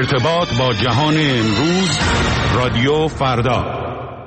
ارتباط با جهان امروز، رادیو فردا.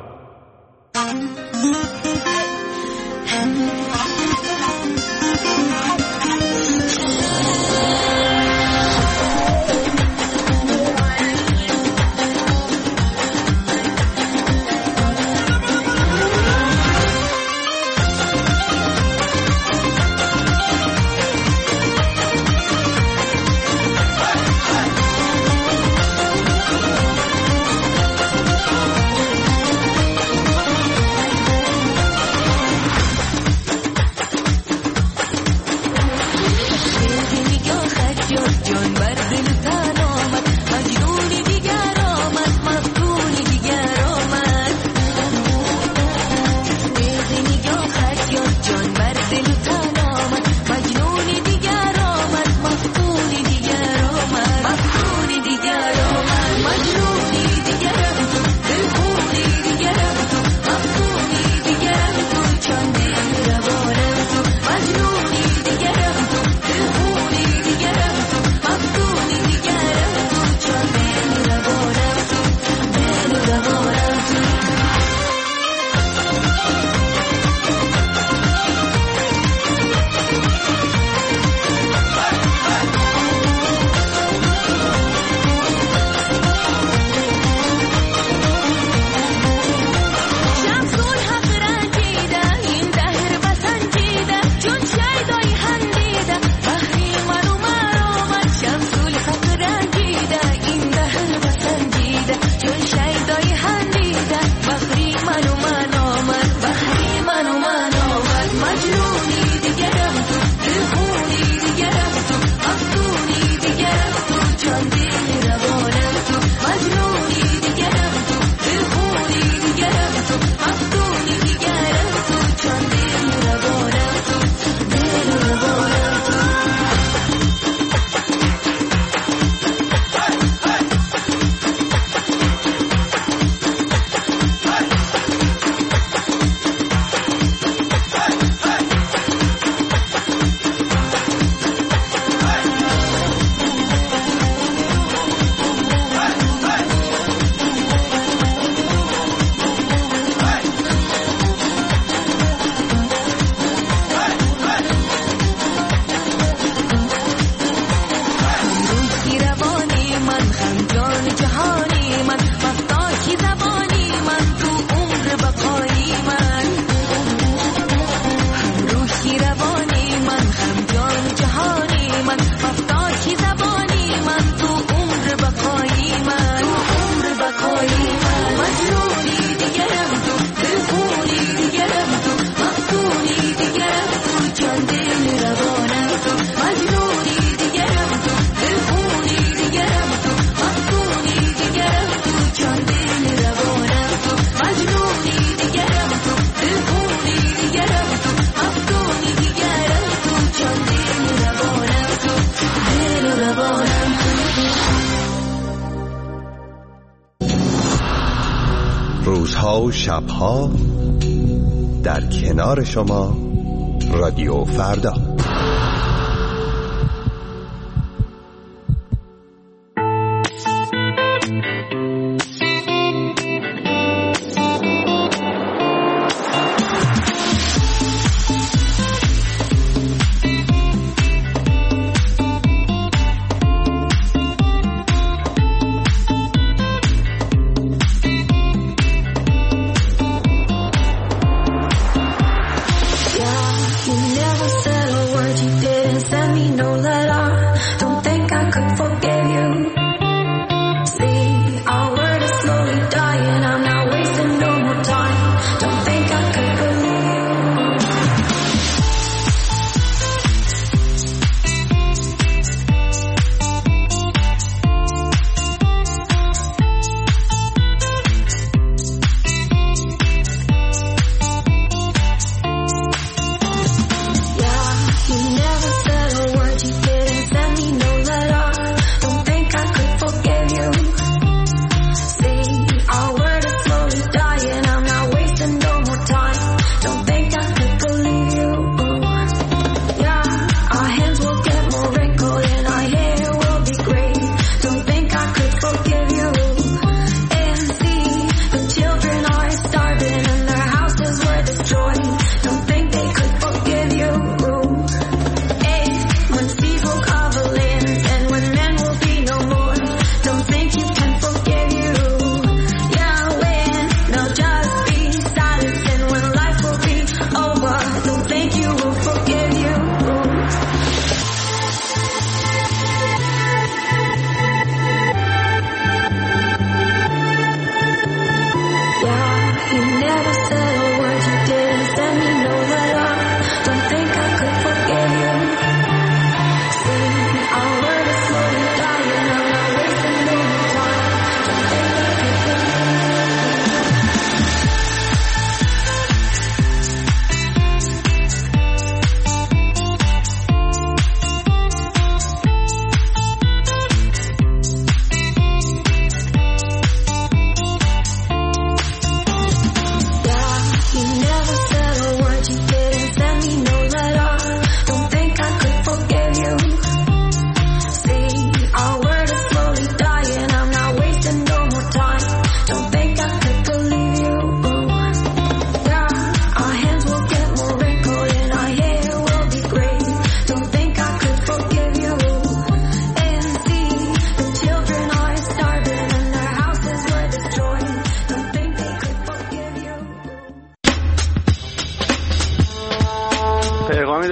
روزها و شبها در کنار شما، رادیو فردا. Settle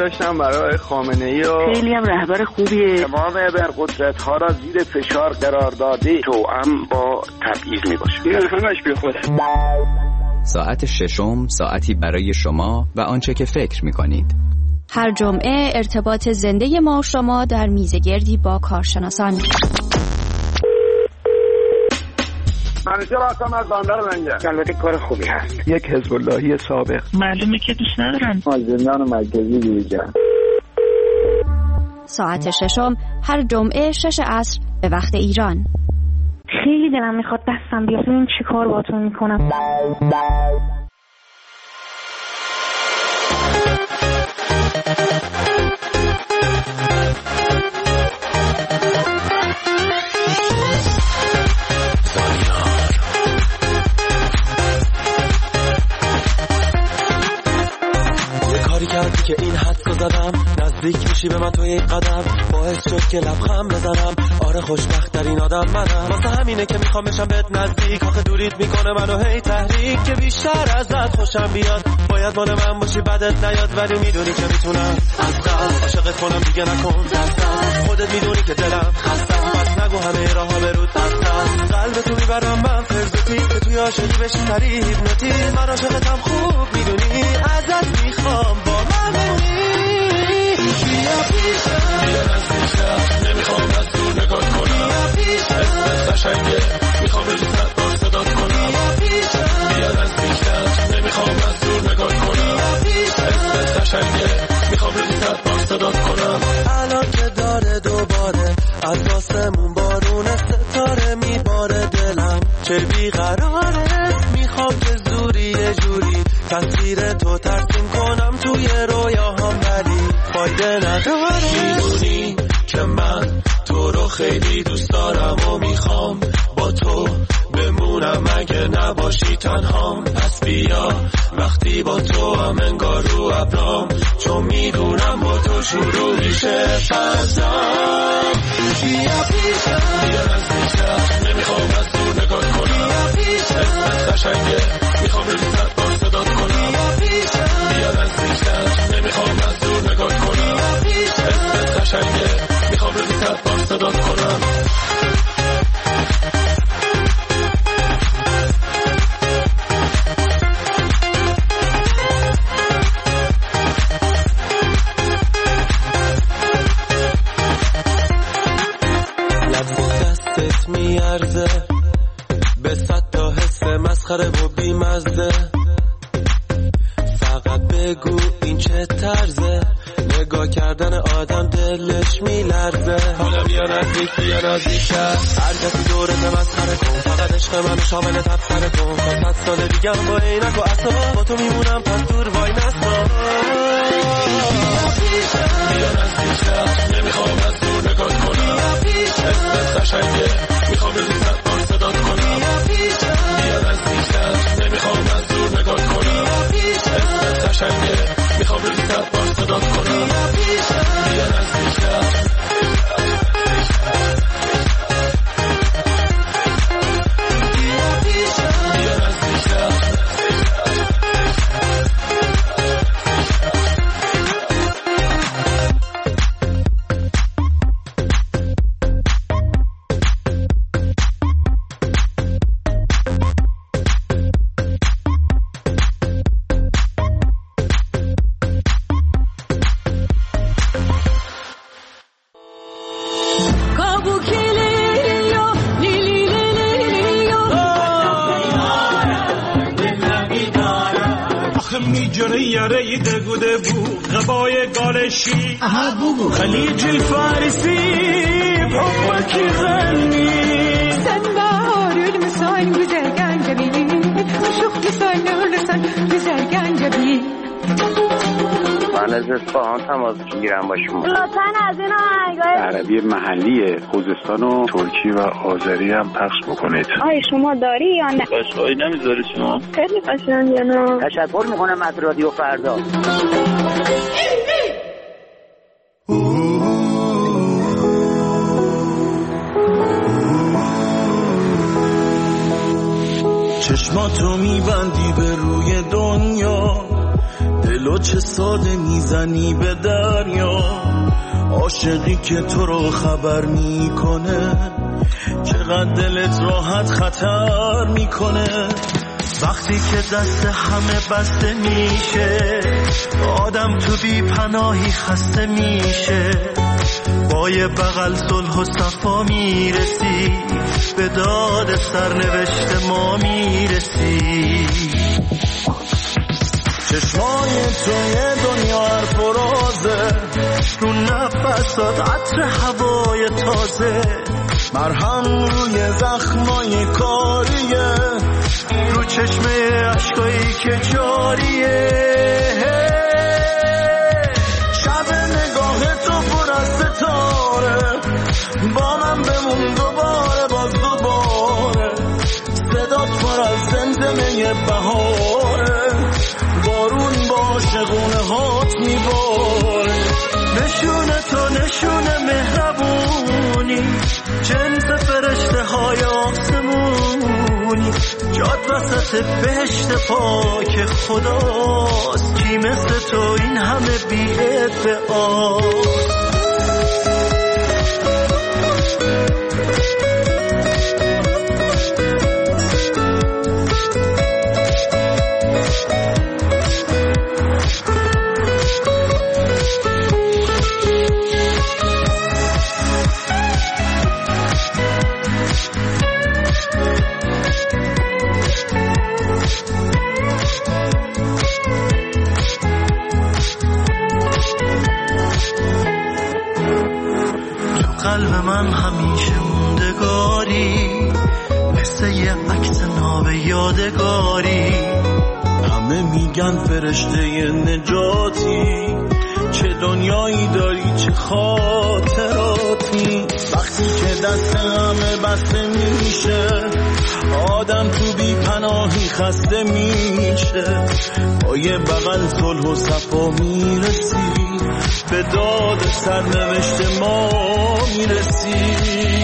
داشتم برای خامنه‌ای و خیلی هم رهبر خوبیه. تمام ابرقدرت‌ها را زیر فشار قرار داده، توأم با تبعیض میباشه. این همش بی خوده. ساعت ششم، ساعتی برای شما و آنچه که فکر می‌کنید. هر جمعه ارتباط زنده ما و شما در میزگردی با کارشناسان. منیژه راستم از بندر لنگه. البته کار خوبی هست. یک حزب اللهی سابق. معلومه که دوست ندارن. زندان مرکزی بیرجن. ساعت ششم هر جمعه 6 عصر به وقت ایران. خیلی دلم میخواد دستم بیاد ببین چی کار باهاتون میکنم. کردی که این حدسو زدم، نزدیک میشی به من تو یک قدم، باعث شد که لبخند بزنم. آره خوشبخت ترین آدم منم، واسه همینه که میخوام بشم بهت نزدیک. آخه دوریت میکنه منو هی تحریک، که بیشتر ازت خوشم بیاد. باید مال من باشی بدت نیاد، ولی میدونی که میتونم از قلب عاشقت کنم. دیگه نکن دستم، خودت میدونی که دلم خستم. بس نگو همه راهها برود بستم، قلبتو میبرم من فرزوتی، که توی عاشقی بشی سری هیپنوتیزم. من عاشقتم خوب میدونی، ازت میخوام با من بمونی. بیا پیشم، بیا نزدیکم، نمیخوام از دور نگاه کنم. بیا پیشم، اسمت قشنگه، میخوام به دوست بار صدات کنم. بیا پیشم، بیا نزدیکم، نمیخوام از دور نگاه کنم. بیا پیشم، اسمت قشنگه، میخوام به دوست بار صدات کنم. الان که داره دوباره از آسمون بارون ستاره میباره، دلم چه بیقراره. میخوام که زوری یه جوری تصویر تو ترسیم کنم توی رویاهام، ولی فایده نداره. میدونی که من تو رو خیلی دوست دارم و میخوام با تو بمونم اگه نباشی تنهام. پس بیا وقتی با تو هم انگار رو ابرام، چون میدونم با تو شروع میشه فضام. بیا پیشم، بیا نزدیکم، نمیخوام از دور نگاه کنم. بیا پیشم، اسمت قشنگه، میخوام به دوست بار صدات کنم. بیا پیشم، بیا نزدیکم، نمیخوام از دور نگاه کنم. بیا پیشم، اسمت قشنگه، میخوام به دوست بار صدات کنم. میارزه به 100 تا حس مسخره و بیمزه. فقط بگو این چه طرزه، نگاه کردن آدم دلش میلرزه. حالا بیا نزدیک، بیا نزدیک، هر کسی دورت مسخره کن. فقط عشق منو شامل تبصره کن. تا 100 سال دیگه با عینک و عصا با تو میمونم، پس دور وای نستا. بیا نزدیک، نمیخوام از دور نگاه کنم. اسمت قشنگه، میخوام به دوست بار صدات کنم. بیا نزدیکم، نمیخوام از دور نگاه کنم. اسمت قشنگه، میخوام به دوست بار صدات کنم. بیا نزدیکم. یاره دگوده بو غبای گالشی خلیج الفارسی بحبك غني سنبار المساين güzel جبين وشوف لسان لسان güzel جبين. من از اصفهان تماس میگیرم با شما. لطفاً از این آهنگای عربی محلی خوزستان و ترکی و آذری هم پخش بکنید. آیا شما داری یا نه؟ قشقایی نمیذاری شما؟ خیلی قشنگه. نه تشکر میکنم از رادیو فردا. چشماتو میبندی به روی دنیا، دل دلو چه ساده میزنی به دریا، عاشقی که تو رو خبر میکنه چقدر دلت راحت خطر میکنه. وقتی که دست همه بسته میشه آدم تو بی پناهی خسته میشه، با یه بغل صلح و صفا میرسی، به داد سرنوشت ما میرسی. چشمای تو یه دنیا حرف و رازه، رو نفسات عطر هوای تازه، مرهم روی زخمای کاریه، رو چشمه عشقایی که جاریه. شب نگاه تو پر از ستاره، با من بمون دوباره باز دوباره، صدات پر از زمزمه بهاره، بارون با عاشقونه هات میباره. نشونه تو نشونه مهربونی، جنس فرشته های آسمونی، جاد وسط بهشت پاک خداست، کی مثل تو این همه بی ادعاست. قلب من همیشه موندگاری، مثل یه عکس ناب یادگاری. همه میگن فرشته نجاتی، چه دنیایی داری چه خاطراتی. وقتی که دست همه بسته میشه آدم تو بی پناهی خسته میشه، با یه بغل صلح و صفا میرسی، به داد سرنوشت ما میرسی.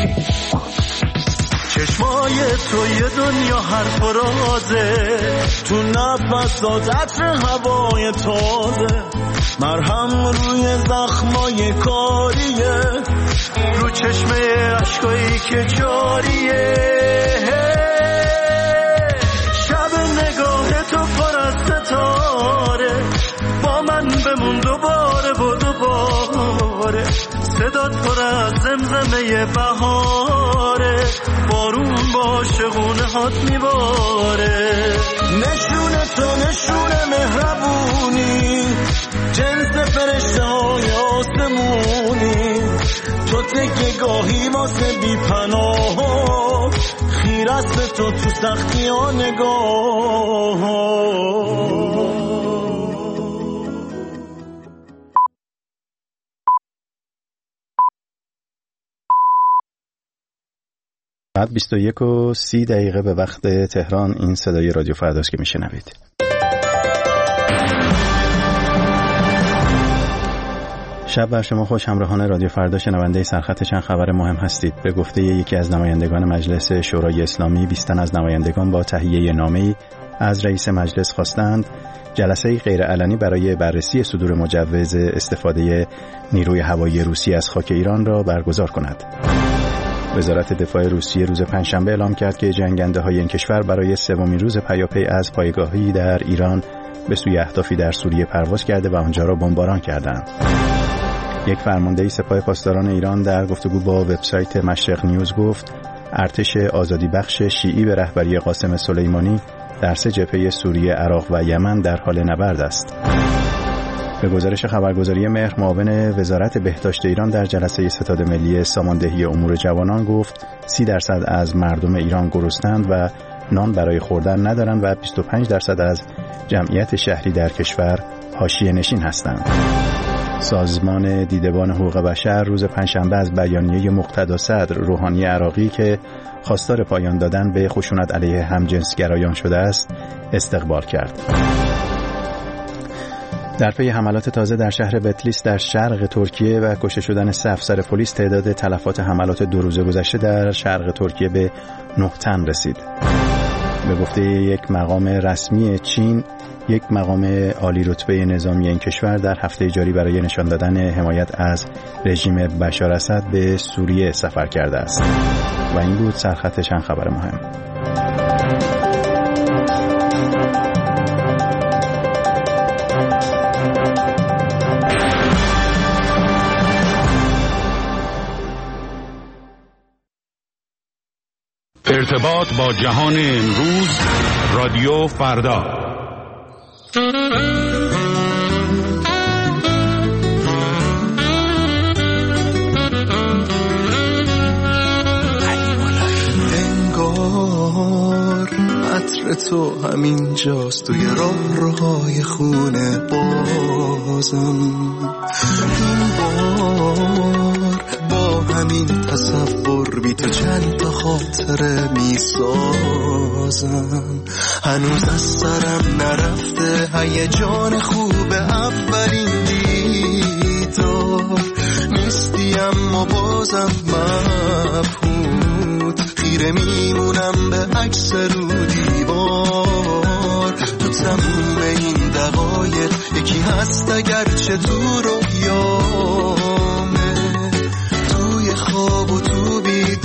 چشمای تو یه دنیا حرف و رازه، تو نفسات عطر هوای تازه، مرهم روی زخمای کاریه، رو چشمه عشقایی که جاریه. شب نگاه تو پر از ستاره، با من بمون دوباره و دوباره، صدات پر از زمزمه بهاره، بارون با عاشقونه هات میباره. نشونه تو نشونه مهربونی، جنس فرشته های آسمونی، تو تکه گاهی واسه بی پناه، خیر است تو تو سختی ها نگاه. بعد 21:30 به وقت تهران این صدای رادیو فرداست که میشنوید. شب بر شما خوش. همراهان رادیو فردا شنونده سرخط چند خبر مهم هستید. به گفته یکی از نمایندگان مجلس شورای اسلامی، 20 تن از نمایندگان با تهیه نامه‌ای از رئیس مجلس خواستند جلسه غیرعلنی برای بررسی صدور مجوز استفاده نیروی هوایی روسیه از خاک ایران را برگزار کند. وزارت دفاع روسیه روز پنجشنبه اعلام کرد که جنگنده‌های این کشور برای سومین روز پیاپی از پایگاهی در ایران به سوی اهدافی در سوریه پرواز کرده و آنجا را بمباران کردند. یک فرمانده سپاه پاسداران ایران در گفتگو با وبسایت مشرق نیوز گفت ارتش آزادی بخش شیعی به رهبری قاسم سلیمانی در 3 جبهه سوریه، عراق و یمن در حال نبرد است. به گزارش خبرگزاری مهر، معاون وزارت بهداشت ایران در جلسه ستاد ملی ساماندهی امور جوانان گفت 30% از مردم ایران گرسنه‌اند و نان برای خوردن ندارند و 25% از جمعیت شهری در کشور حاشیه نشین هستند. سازمان دیدبان حقوق بشر روز پنجشنبه از بیانیه مقتدا صدر روحانی عراقی که خواستار پایان دادن به خشونت علیه همجنسگرایان شده است استقبال کرد. در پی حملات تازه در شهر بتلیس در شرق ترکیه و کشته شدن 3 افسر پلیس، تعداد تلفات حملات 2 روز گذشته در شرق ترکیه به 9 تن رسید. به گفته یک مقام رسمی چین، یک مقام عالی رتبه نظامی این کشور در هفته جاری برای نشان دادن حمایت از رژیم بشار اسد به سوریه سفر کرده است. و این بود سرخط چند خبر مهم. ارتباط با جهان امروز، رادیو فردا. انگار عطر تو همین جاست توی راهروهای خونه بازم، این بار با همین تصور بی تو چند تا خاطره می سازم. هنوز از سرم نرفته هیجان خوب اولین دیدار، نیستی اما بازم مبهوت، خیره میمونم به عکس رو دیوار. تو تموم این دقایق یکی هست اگرچه تو رویامه، توی خواب و تو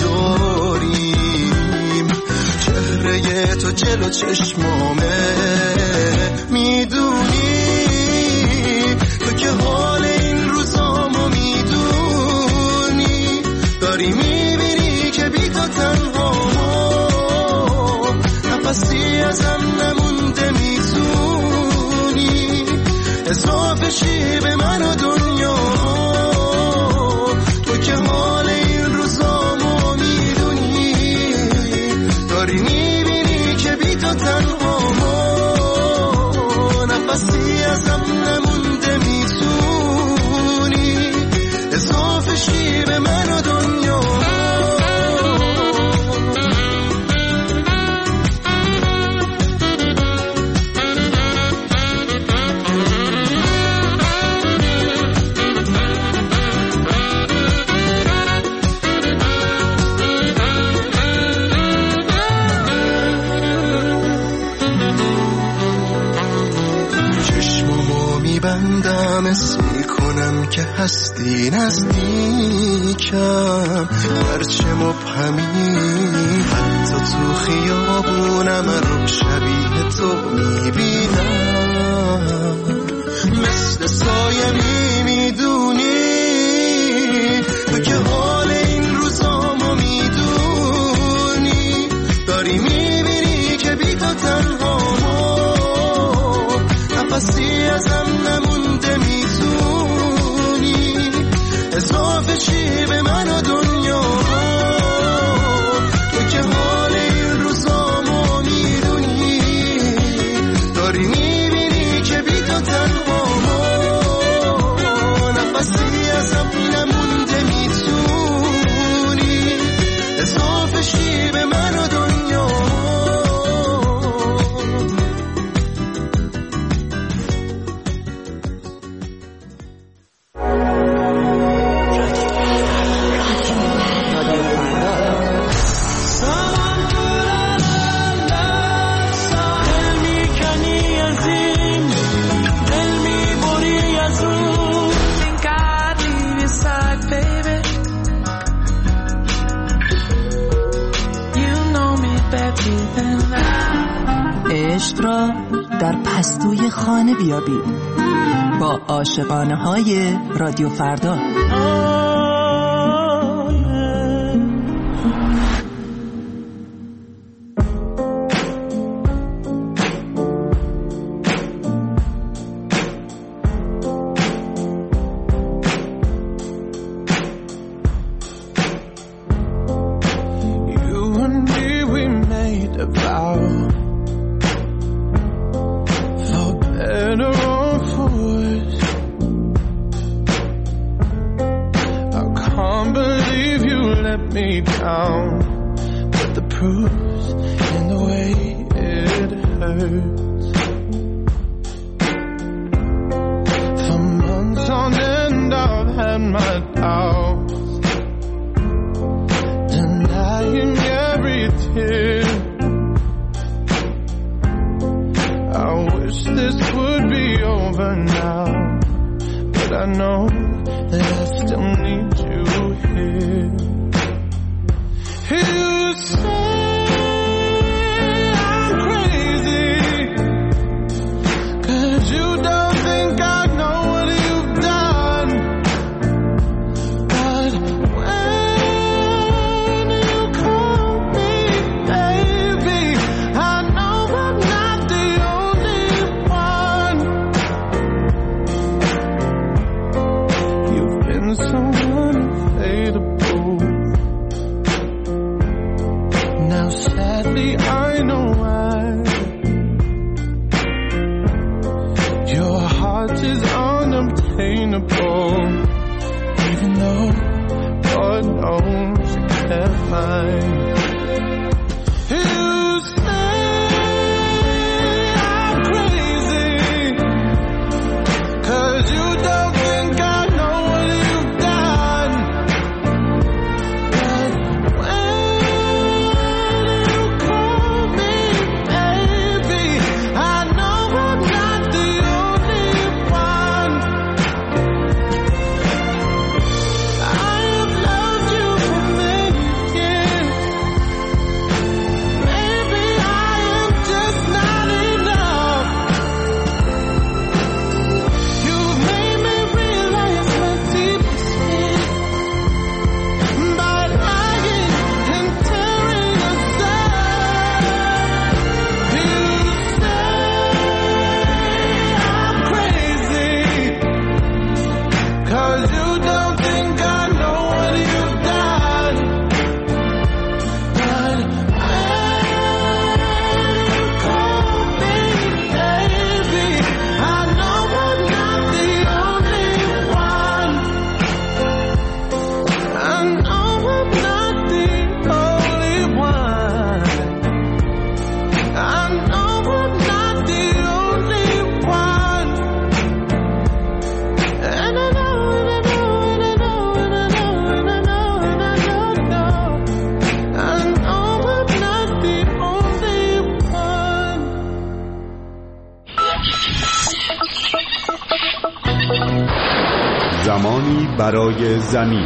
بیداریم، چهره تو جلو چشمامه. میدونی تو که حال این روزامو میدونی، داری میبینی که بی تو تنها نفسی ازم نمونده، میتونی اضافه شی به من و دنیا. تو که حال این روزامو میدونی، داری میبینی که بی تو تنها نفسی ازم نمونده، میتونی اضافه شی به من و دنیا. بندم اسم میکنم که هستی نزدیکم، هرچه مبهمی حتی تو خیابونم رو شبیه تو میبینم، مثل سایه میدونی تو که حال این روزامو میدونی، داری میبینی که بی تو تنها نفسی ازم نمونده، میتونی اضافه شی به من و دنیا. تو که حال این روزامو میدونی، داری میبینی که بی تو تنها نفسی ازم نمونده، میتونی اضافه شی به من و دنیا. عشق را در پستوی خانه بیابید با عاشقانه های رادیو فردا. This over now, but I know that I still need you here. You say I'm crazy, 'cause you don't think I know what you've done. But when you call me baby, I know I'm not the only one. You've been so unfadable. Now sadly I know why. Your heart is unobtainable, even though God knows you can't find. You say I'm crazy, 'cause you don't think I know what you've done. But when you call me baby, I know I'm not the only one. I have loved you for many years. Maybe I am just not enough. You've made me realize my deepest fear by lying and tearing us up. You say I'm crazy, 'cause you don't think I know what you've done. But when you call me baby, I know I'm not the only one. I know I'm not the only one. I know I'm not the only one. And I know, and I know, and I know, and I know, and I know, and I know, I know I'm not the only one. زمانی برای زمین.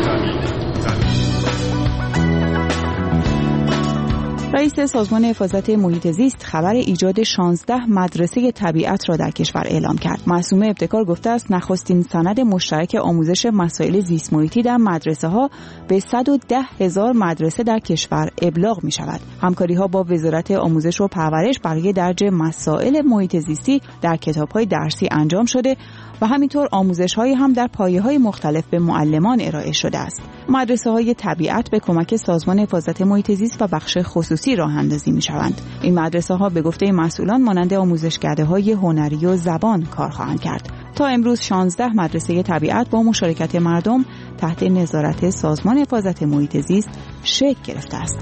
رئیس سازمان حفاظت محیط زیست خبر ایجاد 16 مدرسه طبیعت را در کشور اعلام کرد. معصومه ابتکار گفته است نخستین سند مشترک آموزش مسائل زیست محیطی در مدرسه ها به 110,000 مدرسه در کشور ابلاغ می شود. همکاری ها با وزارت آموزش و پرورش برای درج مسائل محیط زیستی در کتاب های درسی انجام شده و همینطور آموزش های هم در پایه های مختلف به معلمان ارائه شده است. مدرسه های طبیعت به کمک سازمان حفاظت محیط زیست و بخش خصوصی راه اندازی می شوند. این مدرسه ها به گفته مسئولان مانند آموزشکده های هنری و زبان کار خواهند کرد. تا امروز 16 مدرسه طبیعت با مشارکت مردم تحت نظارت سازمان حفاظت محیط زیست شکل گرفته است.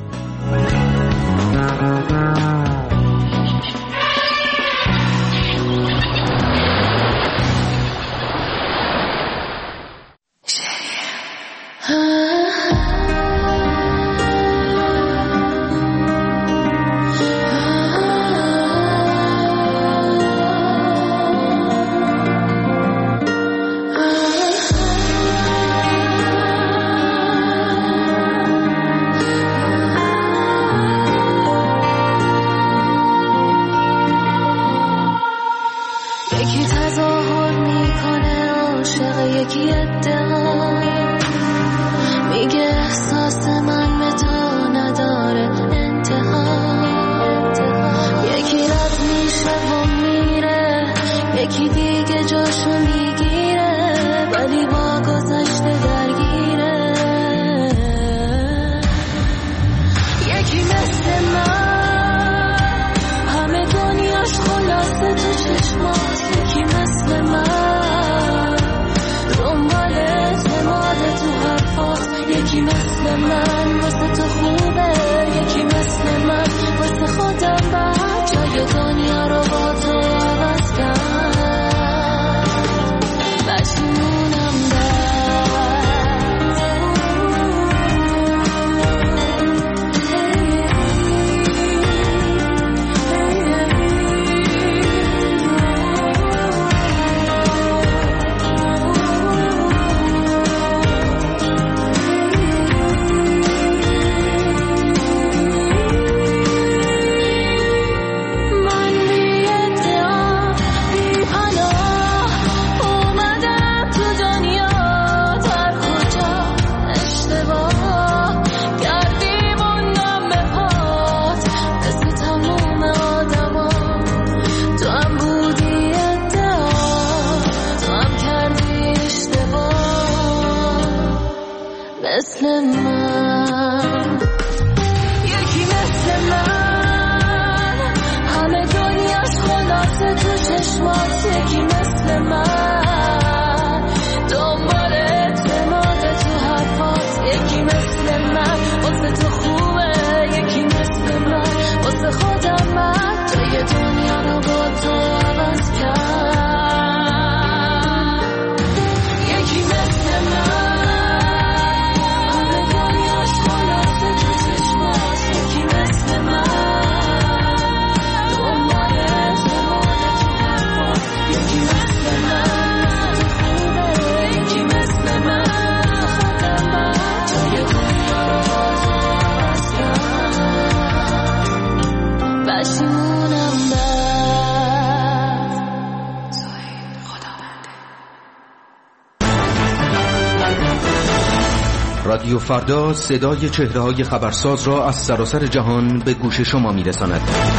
رادیو فردا صدای چهره‌های خبرساز را از سراسر جهان به گوش شما می‌رساند.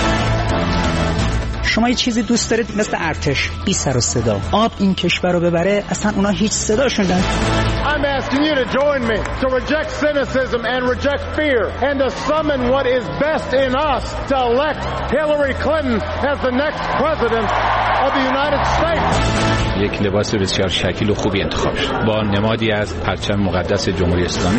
شما یه چیزی دوست دارید مثل ارتش، بی سر و صدا. آب این کشور رو ببره، اصلا اونا هیچ صداشون نداره. I'm asking you to join me to reject cynicism and reject fear and to summon what is best in us to elect Hillary Clinton as the next president of the United States. یک لباس بسیار شکیل و خوبی انتخاب شد با نمادی از پرچم مقدس جمهوری اسلامی.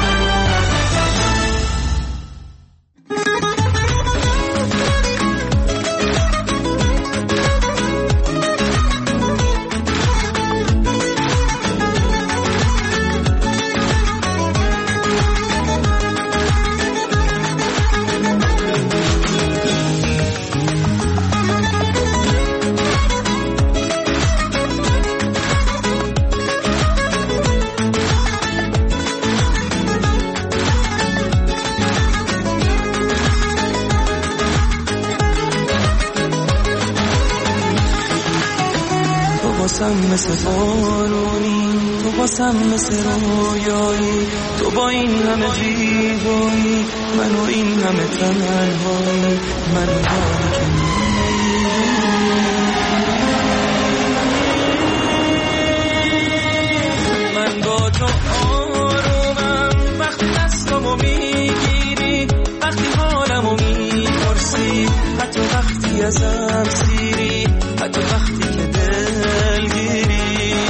مثل بارونی تو واسم مثل رویایی تو با این همه زیبایی منو این همه تنهایی منو داری که من با تو آرومم وقتی دستمو میگیری وقتی حالمو میپرسی حتی وقتی ازم سیری حتی وقتی که دلگیری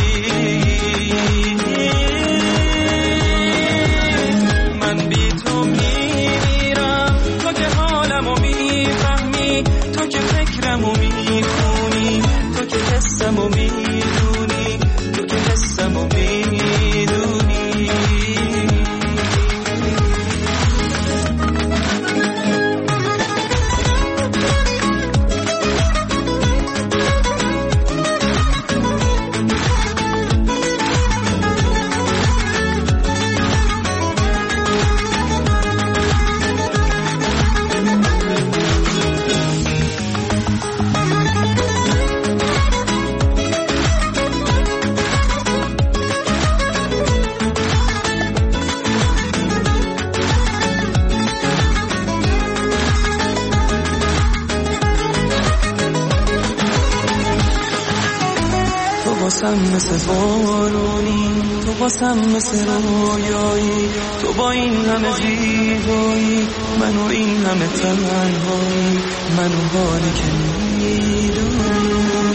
من بی تو میمیرم تو که حالمو میفهمی تو که فکرمو میخونی تو که حسمو میدونی تو که حسمو میدونی مثل بارونی تو واسم مثل رویایی تو با این همه زیبایی منو این همه تنهایی منو حالی که میدونی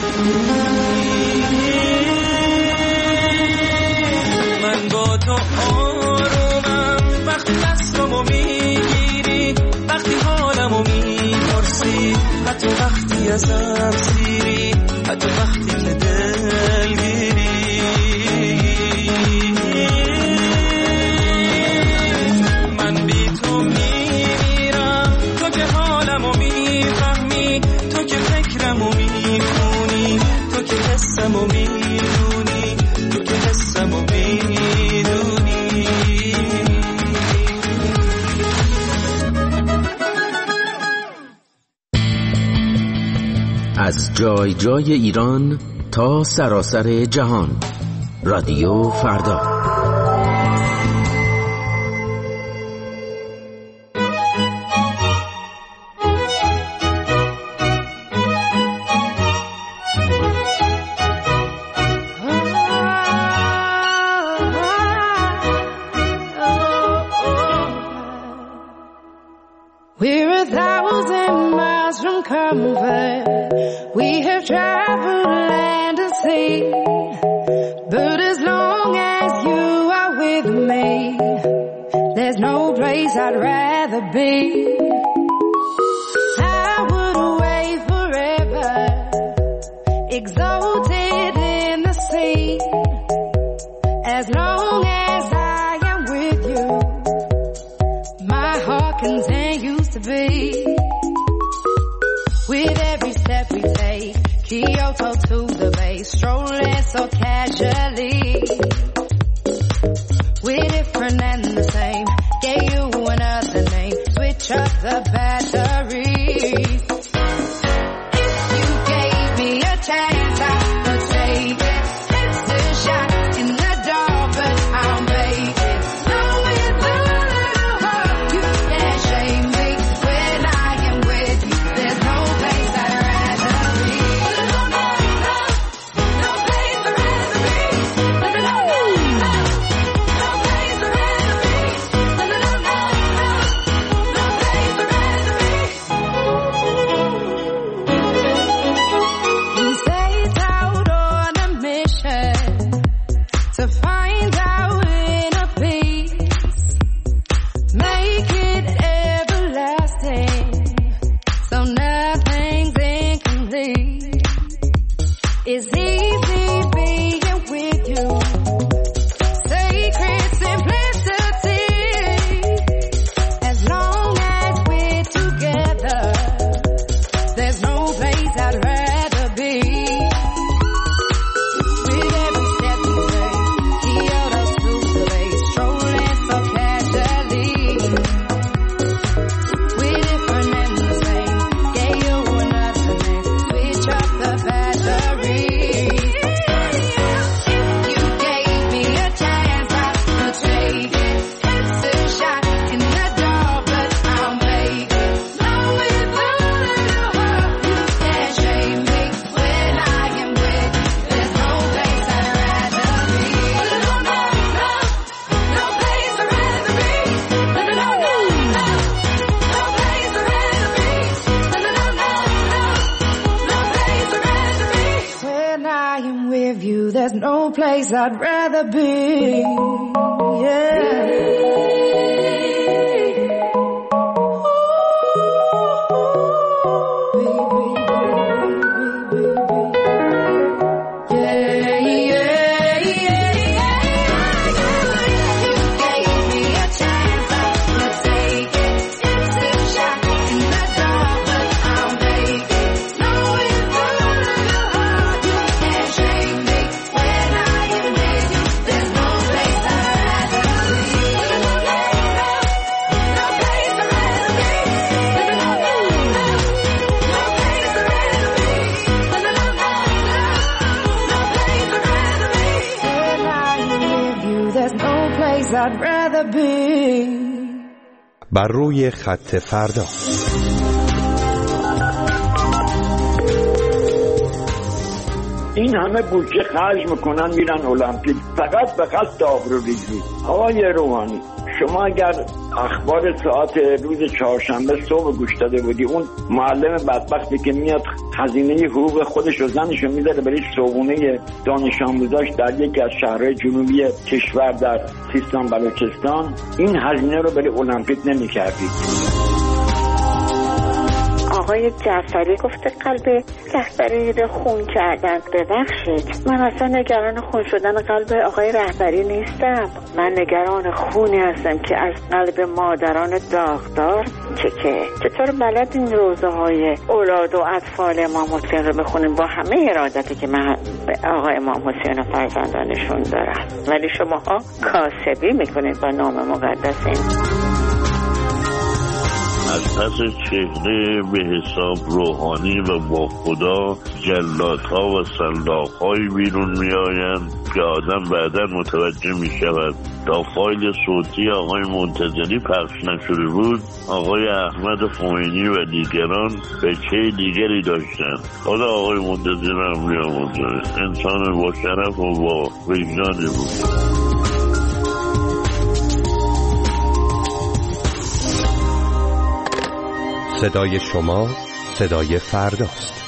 من با تو آرومم وقتی دستمو میگیری وقتی حالمو میپرسی حتی وقتی ازم سیری حتی وقتی که دلگیری من بی تو میمیرم تو که حالمو میفهمی تو که فکرمو میخونی تو که حسمو میدونی تو که حسمو میدونی از جای جای ایران تا سراسر جهان رادیو فردا. We're 1,000 miles from comfort. We have traveled land and sea. But as long as you are with me, there's no place I'd rather be. I would away forever, exalted in the sea. As long as I am with you, my heart continues to beat. With every step we take, Kyoto to the bay, strolling so casually. We're different and the same, gave you another name, switch up the batteries. If you gave me a chance, I would take it. It's a shot in the dark, but I'm waiting. Knowing place I'd rather be. Yeah. I'd rather be. بر روی خط فردا. این همه بودجه خرج میکنن میرن المپیک فقط به قصد آبروریزی. آقای روحانی، شما اگر اخبار ساعت روز چهارشنبه صبح گوش داده بودی، اون معلم بدبختی که میاد خزینه حقوق خودش و زنش رو میذاره برای صبحونه دانش آموزاش در یکی از شهرهای جنوبی کشور در سیستان بلوچستان، این هزینه رو برای المپیک نمی‌کردید. آقای جعفری گفته قلب رهبری رو خون کردن. ببخشید، من اصلا نگران خون شدن قلب آقای رهبری نیستم. من نگران خونی هستم که از قلب مادران داغدار چطور بلد این روزه های اولاد و اطفال امام حسین رو بخونیم با همه ارادتی که من به آقای امام حسین و فرزندانشون دارم، ولی شماها کاسبی میکنید با نام مقدس این. از پس چهره به حساب روحانی و با خدا جلادها و سلاخ‌هایی بیرون می آیند که آدم بعدا متوجه می شود تا فایل صوتی آقای منتظری پخش نشده بود، آقای احمد خمینی و دیگران بچه دیگری داشتند. حالا آقای منتظری هم بیاموزه انسان با شرف و با وجدانی بود. صدای شما صدای فرداست.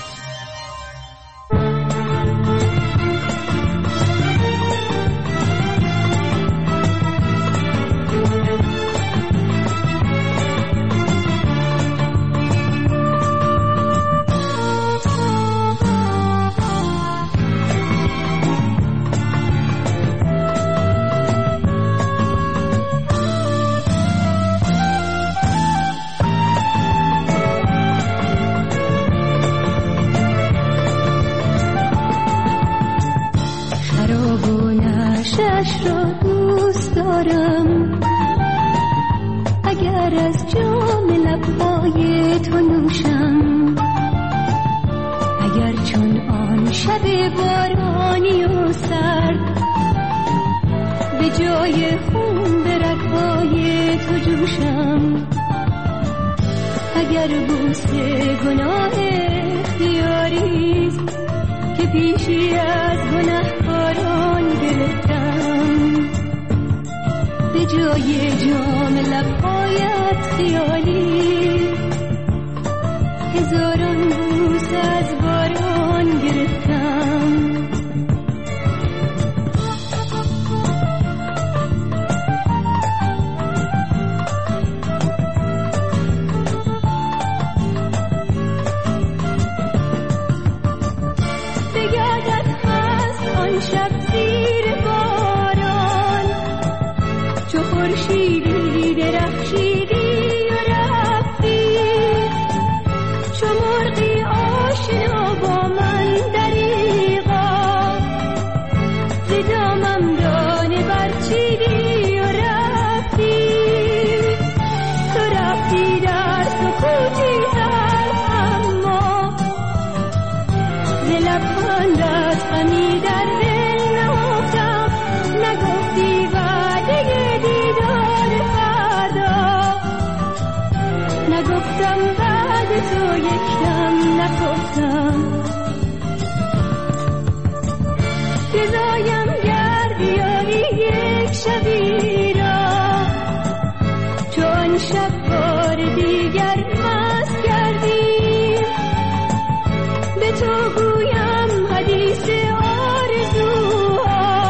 به تو گویم حدیث آرزوها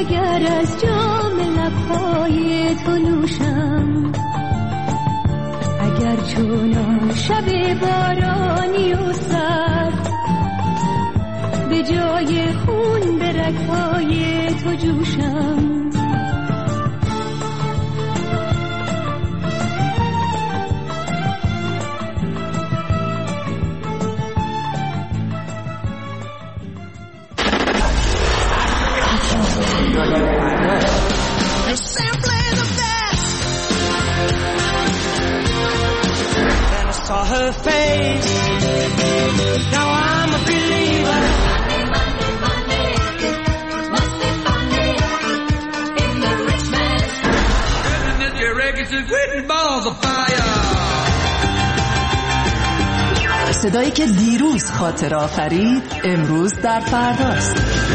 اگر از جام لبهای تو نوشم، اگر چون شب بارانی و سرد به جای خون به رگ‌های تو جوشم. Saw her face. Now I'm a believer. Money, must be funny in the rich man's house. Isn't it your records and written balls of fire? صدایی که دیروز خاطر آفرید امروز در فرداست.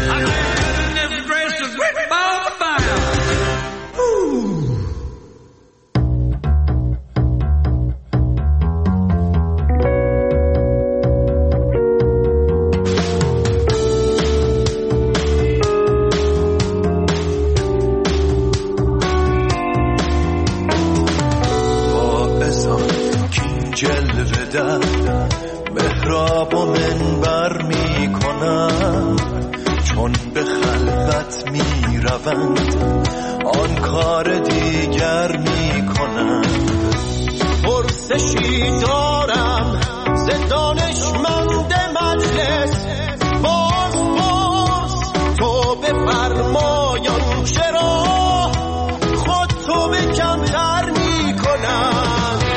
محراب و منبر می کنم، چون به خلوت می روند آن کار دیگر می کنم. پرسشی دارم ز دانشمند مجلس، باز تو بفرمایان چرا خود تو به کمتر می کنم.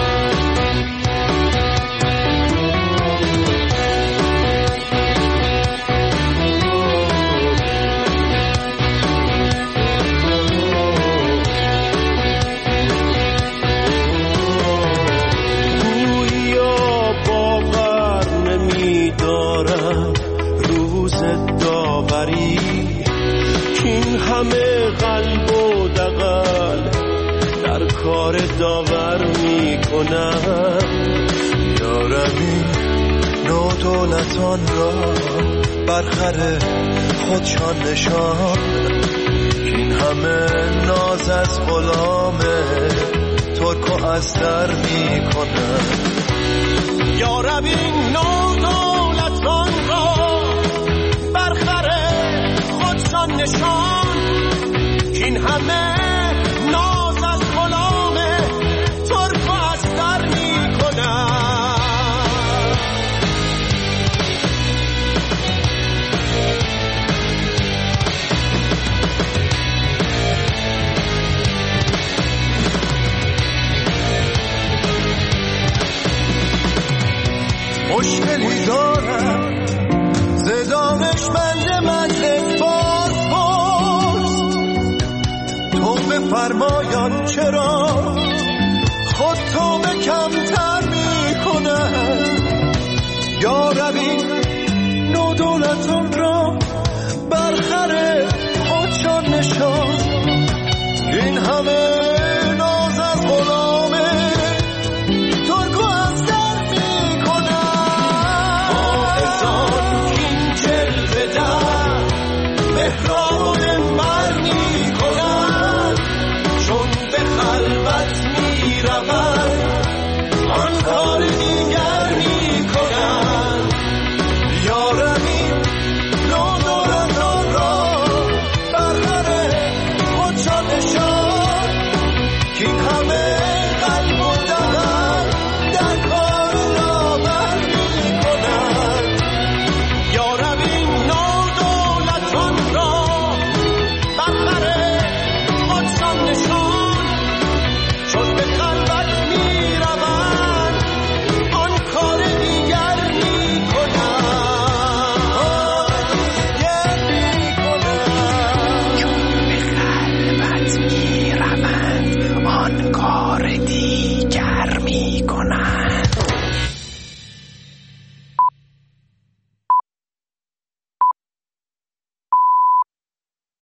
این همه قلب و دغل در کار داور می کنم. یارمی نو دولتان را برخر خودشان نشان، این همه ناز از غلام ترک و ازدر می کنم. یارمی نو دولتان را برخر خودشان نشان، این همه ناز از غلام ترک و ازدر می کنم. مشکلی دارم ز دانشمند مجلس، فرمایان چرا خود تو به کمتر می کنه. یا ربی نو دولتان را